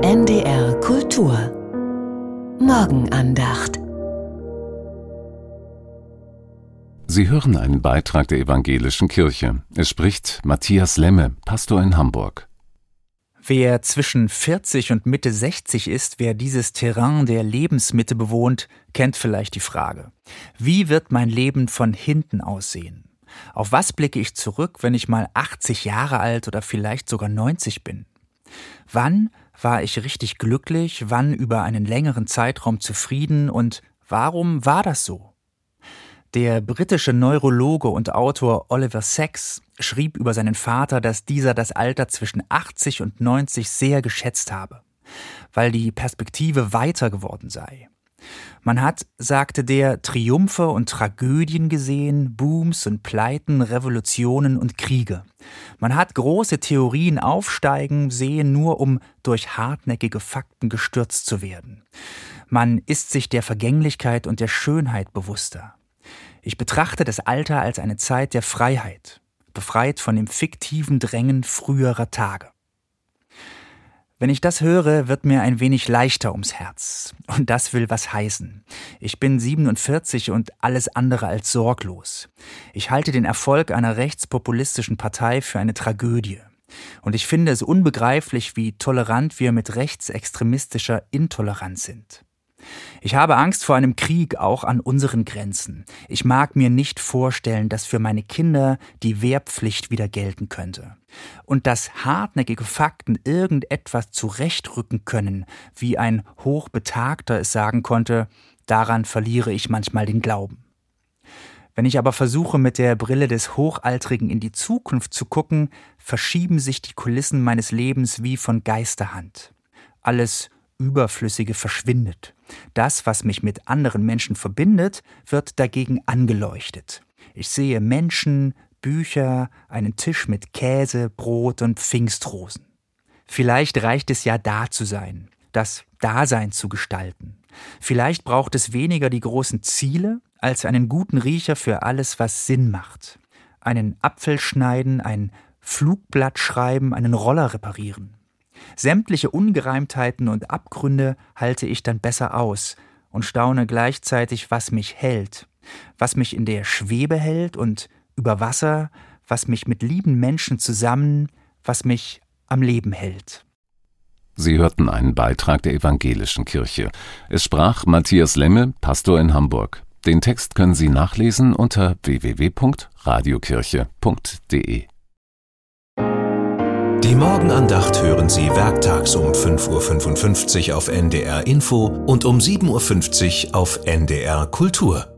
NDR Kultur Morgenandacht. Sie hören einen Beitrag der Evangelischen Kirche. Es spricht Matthias Lemme, Pastor in Hamburg. Wer zwischen 40 und Mitte 60 ist, wer dieses Terrain der Lebensmitte bewohnt, kennt vielleicht die Frage: Wie wird mein Leben von hinten aussehen? Auf was blicke ich zurück, wenn ich mal 80 Jahre alt oder vielleicht sogar 90 bin? Wann war ich richtig glücklich, wann über einen längeren Zeitraum zufrieden und warum war das so? Der britische Neurologe und Autor Oliver Sacks schrieb über seinen Vater, dass dieser das Alter zwischen 80 und 90 sehr geschätzt habe, weil die Perspektive weiter geworden sei. Man hat, sagte der, Triumphe und Tragödien gesehen, Booms und Pleiten, Revolutionen und Kriege. Man hat große Theorien aufsteigen sehen, nur um durch hartnäckige Fakten gestürzt zu werden. Man ist sich der Vergänglichkeit und der Schönheit bewusster. Ich betrachte das Alter als eine Zeit der Freiheit, befreit von dem fiktiven Drängen früherer Tage. Wenn ich das höre, wird mir ein wenig leichter ums Herz. Und das will was heißen. Ich bin 47 und alles andere als sorglos. Ich halte den Erfolg einer rechtspopulistischen Partei für eine Tragödie. Und ich finde es unbegreiflich, wie tolerant wir mit rechtsextremistischer Intoleranz sind. Ich habe Angst vor einem Krieg auch an unseren Grenzen. Ich mag mir nicht vorstellen, dass für meine Kinder die Wehrpflicht wieder gelten könnte. Und dass hartnäckige Fakten irgendetwas zurechtrücken können, wie ein Hochbetagter es sagen konnte, daran verliere ich manchmal den Glauben. Wenn ich aber versuche, mit der Brille des Hochaltrigen in die Zukunft zu gucken, verschieben sich die Kulissen meines Lebens wie von Geisterhand. Alles Überflüssige verschwindet. Das, was mich mit anderen Menschen verbindet, wird dagegen angeleuchtet. Ich sehe Menschen, Bücher, einen Tisch mit Käse, Brot und Pfingstrosen. Vielleicht reicht es ja, da zu sein, das Dasein zu gestalten. Vielleicht braucht es weniger die großen Ziele, als einen guten Riecher für alles, was Sinn macht. Einen Apfel schneiden, ein Flugblatt schreiben, einen Roller reparieren. Sämtliche Ungereimtheiten und Abgründe halte ich dann besser aus und staune gleichzeitig, was mich hält, was mich in der Schwebe hält und über Wasser, was mich mit lieben Menschen zusammen, was mich am Leben hält. Sie hörten einen Beitrag der Evangelischen Kirche. Es sprach Matthias Lemme, Pastor in Hamburg. Den Text können Sie nachlesen unter www.radiokirche.de. Die Morgenandacht hören Sie werktags um 5:55 Uhr auf NDR Info und um 7:50 Uhr auf NDR Kultur.